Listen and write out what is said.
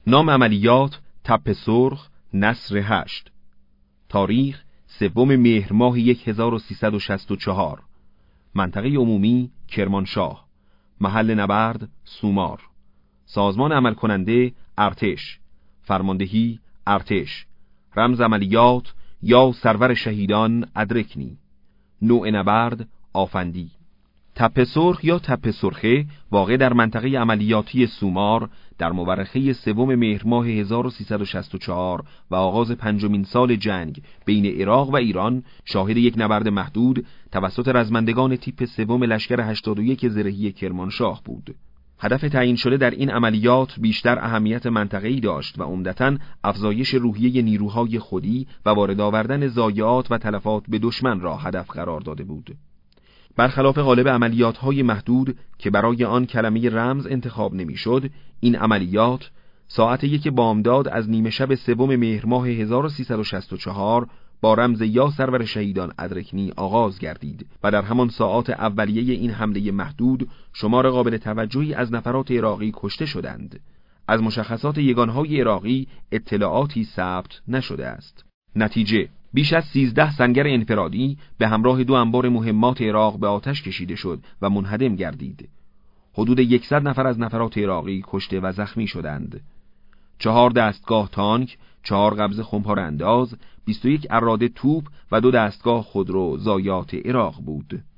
نام عملیات تپه سرخ نصر 8. تاریخ 3 مهر ماه 1364. منطقه عمومی کرمانشاه. محل نبرد سومار. سازمان عمل کننده ارتش. فرماندهی ارتش. رمز عملیات یا سرور شهیدان ادرکنی. نوع نبرد آفندی. تپه سرخ یا تپه سرخه واقع در منطقه عملیاتی سومار در مورخه 3 مهر ماه 1364 و آغاز 5مین سال جنگ بین عراق و ایران شاهد یک نبرد محدود توسط رزمندگان تیپ 3 لشکر 81 زرهی کرمانشاه بود. هدف تعیین شده در این عملیات بیشتر اهمیت منطقه‌ای داشت و عمدتاً افزایش روحیه نیروهای خودی و وارد آوردن ضایعات و تلفات به دشمن را هدف قرار داده بود. برخلاف غالب عملیات‌های محدود که برای آن کلمه رمز انتخاب نمی‌شد، این عملیات ساعت 1 بامداد از نیمه شب 3 مهر ماه 1364 با رمز یا سرور شهیدان ادرکنی آغاز گردید و در همان ساعات اولیه این حمله محدود شمار قابل توجهی از نفرات عراقی کشته شدند. از مشخصات یگانهای عراقی اطلاعاتی ثبت نشده است. نتیجه: بیش از 13 سنگر انفرادی به همراه 2 انبار مهمات عراق به آتش کشیده شد و منهدم گردید. حدود 100 نفر از نفرات عراقی کشته و زخمی شدند. 4 دستگاه تانک، 4 قبض خمپاره انداز، 21 اراده توپ و 2 دستگاه خودرو ضایعات عراق بود.